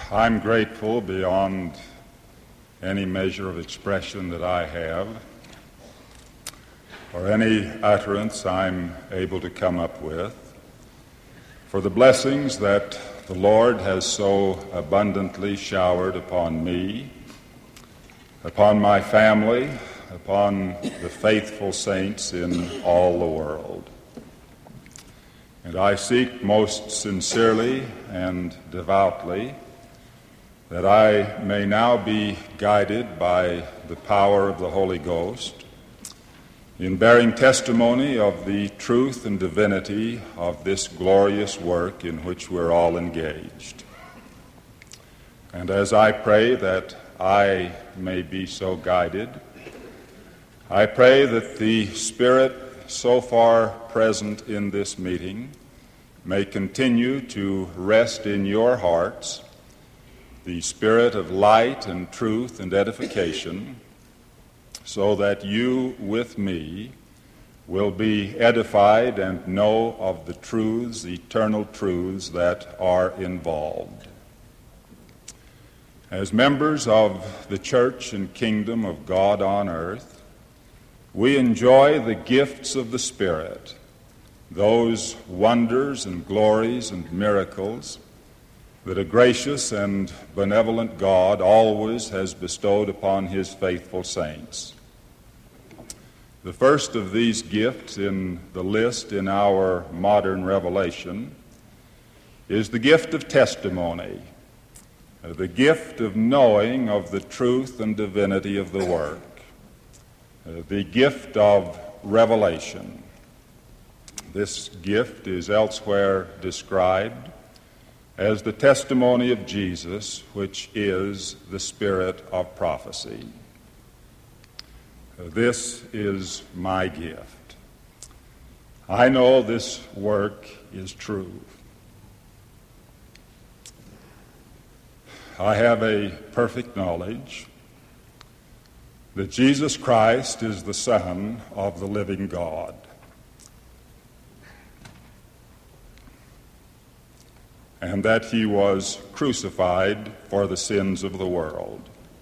I'm grateful beyond any measure of expression that I have, or any utterance I'm able to come up with, for the blessings that the Lord has so abundantly showered upon me, upon my family, upon the faithful saints in all the world. And I seek most sincerely and devoutly that I may now be guided by the power of the Holy Ghost in bearing testimony of the truth and divinity of this glorious work in which we're all engaged. And as I pray that I may be so guided, I pray that the Spirit so far present in this meeting may continue to rest in your hearts, the spirit of light and truth and edification, so that you with me will be edified and know of the truths, the eternal truths that are involved. As members of the church and kingdom of God on earth, we enjoy the gifts of the Spirit, those wonders and glories and miracles that a gracious and benevolent God always has bestowed upon his faithful saints. The first of these gifts in the list in our modern revelation is the gift of testimony, the gift of knowing of the truth and divinity of the work, the gift of revelation. This gift is elsewhere described as the testimony of Jesus, which is the spirit of prophecy. This is my gift. I know this work is true. I have a perfect knowledge that Jesus Christ is the Son of the living God. And that he was crucified for the sins of the world.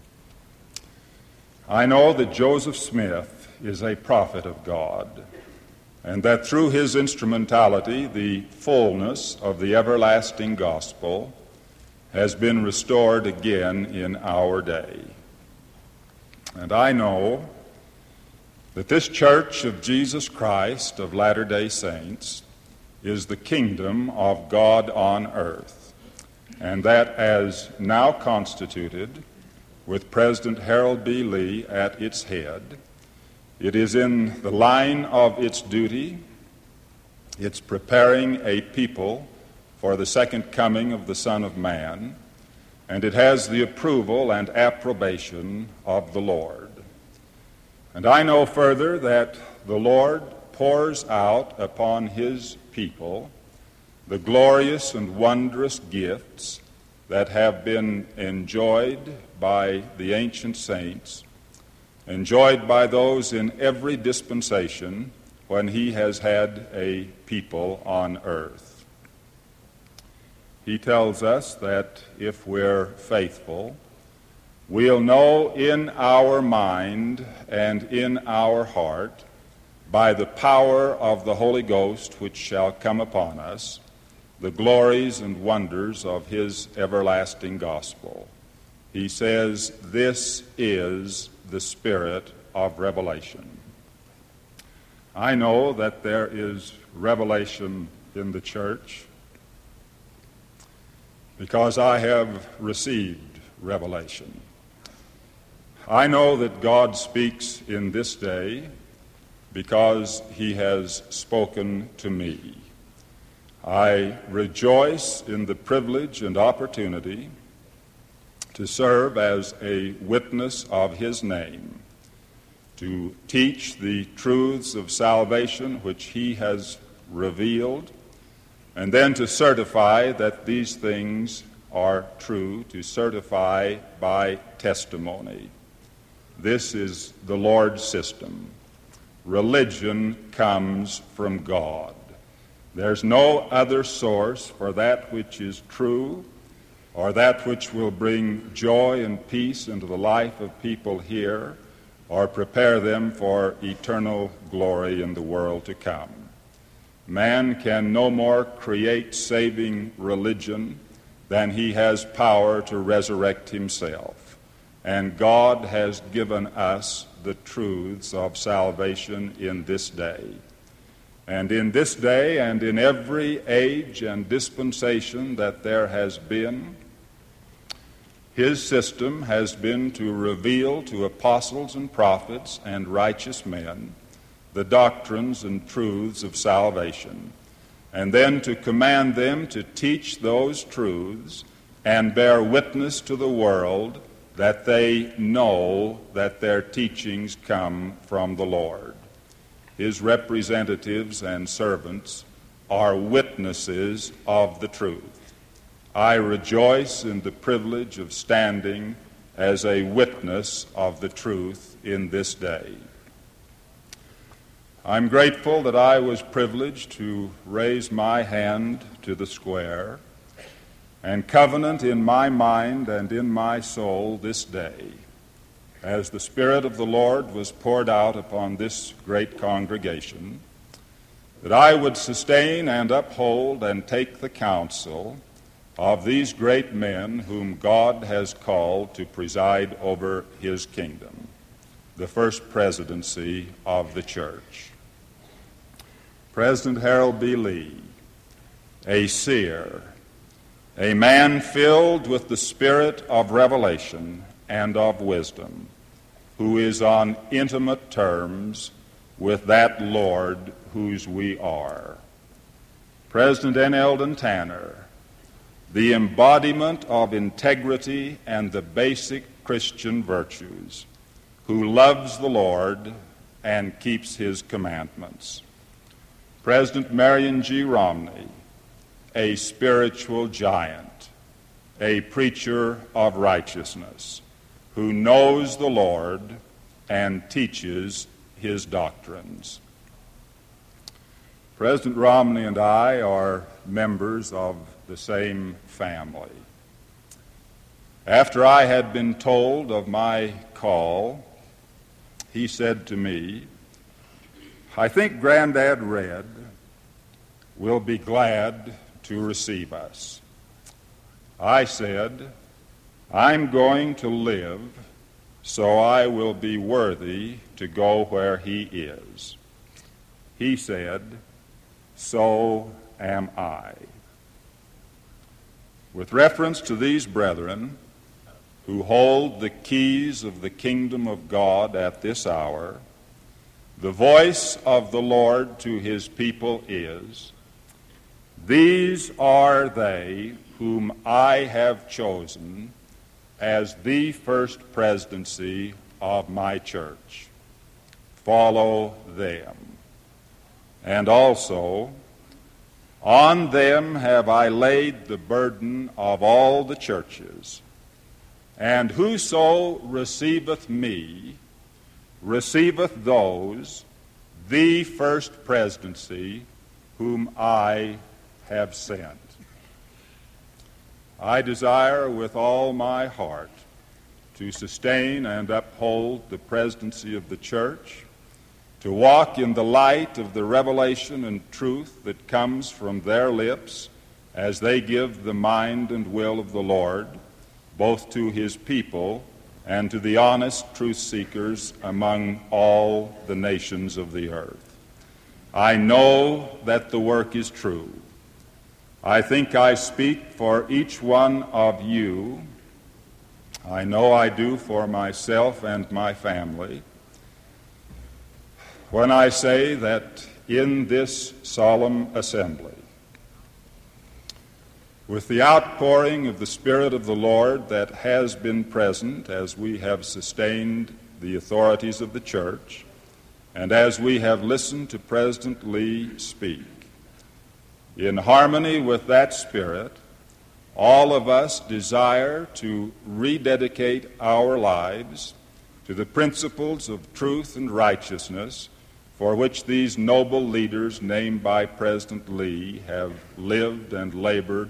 I know that Joseph Smith is a prophet of God, and that through his instrumentality the fullness of the everlasting gospel has been restored again in our day. And I know that this Church of Jesus Christ of Latter-day Saints is the kingdom of God on earth, and that as now constituted, with President Harold B. Lee at its head, it is in the line of its duty. It's preparing a people for the second coming of the Son of Man, and it has the approval and approbation of the Lord. And I know further that the Lord pours out upon his people the glorious and wondrous gifts that have been enjoyed by the ancient saints, enjoyed by those in every dispensation when he has had a people on earth. He tells us that if we're faithful, we'll know in our mind and in our heart, by the power of the Holy Ghost which shall come upon us, the glories and wonders of his everlasting gospel. He says, this is the spirit of revelation. I know that there is revelation in the church because I have received revelation. I know that God speaks in this day because he has spoken to me. I rejoice in the privilege and opportunity to serve as a witness of his name, to teach the truths of salvation which he has revealed, and then to certify that these things are true, to certify by testimony. This is the Lord's system. Religion comes from God. There's no other source for that which is true or that which will bring joy and peace into the life of people here, or prepare them for eternal glory in the world to come. Man can no more create saving religion than he has power to resurrect himself. And God has given us the truths of salvation in this day. And in this day and in every age and dispensation that there has been, his system has been to reveal to apostles and prophets and righteous men the doctrines and truths of salvation, and then to command them to teach those truths and bear witness to the world that they know that their teachings come from the Lord. His representatives and servants are witnesses of the truth. I rejoice in the privilege of standing as a witness of the truth in this day. I'm grateful that I was privileged to raise my hand to the square and covenant in my mind and in my soul this day, as the Spirit of the Lord was poured out upon this great congregation, that I would sustain and uphold and take the counsel of these great men whom God has called to preside over his kingdom, the first presidency of the church. President Harold B. Lee, a seer, a man filled with the spirit of revelation and of wisdom, who is on intimate terms with that Lord whose we are. President N. Eldon Tanner, the embodiment of integrity and the basic Christian virtues, who loves the Lord and keeps his commandments. President Marion G. Romney, a spiritual giant, a preacher of righteousness, who knows the Lord and teaches his doctrines. President Romney and I are members of the same family. After I had been told of my call, he said to me, "I think Granddad Red will be glad to receive us." I said, "I'm going to live, so I will be worthy to go where he is." He said, "So am I." With reference to these brethren who hold the keys of the kingdom of God at this hour, the voice of the Lord to his people is, "These are they whom I have chosen as the first presidency of my church. Follow them. And also, on them have I laid the burden of all the churches. And whoso receiveth me, receiveth those, the first presidency, whom I have sent." I desire with all my heart to sustain and uphold the presidency of the church, to walk in the light of the revelation and truth that comes from their lips as they give the mind and will of the Lord, both to his people and to the honest truth seekers among all the nations of the earth. I know that the work is true. I think I speak for each one of you. I know I do for myself and my family when I say that in this solemn assembly, with the outpouring of the Spirit of the Lord that has been present as we have sustained the authorities of the church, and as we have listened to President Lee speak, in harmony with that Spirit, all of us desire to rededicate our lives to the principles of truth and righteousness for which these noble leaders named by President Lee have lived and labored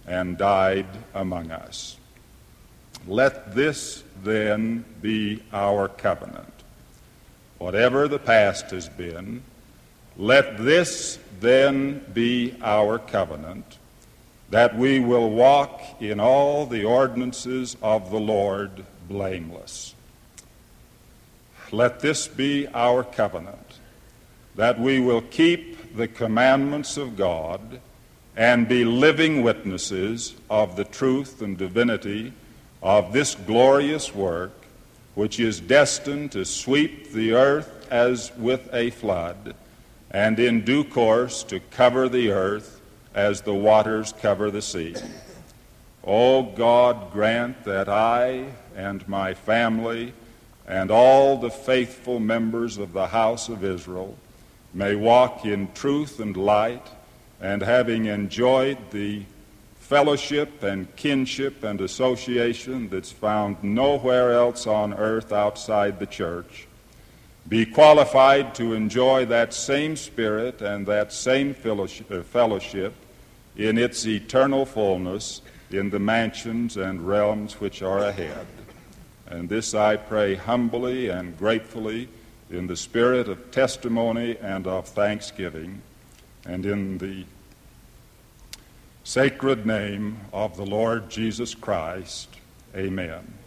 and died among us. Let this then be our covenant. Whatever the past has been, let this then be our covenant, that we will walk in all the ordinances of the Lord blameless. Let this be our covenant, that we will keep the commandments of God and be living witnesses of the truth and divinity of this glorious work, which is destined to sweep the earth as with a flood, and in due course to cover the earth as the waters cover the sea. O God, grant that I and my family and all the faithful members of the house of Israel may walk in truth and light, and having enjoyed the fellowship and kinship and association that's found nowhere else on earth outside the church, be qualified to enjoy that same spirit and that same fellowship in its eternal fullness in the mansions and realms which are ahead. And this I pray humbly and gratefully in the spirit of testimony and of thanksgiving, and in the sacred name of the Lord Jesus Christ. Amen.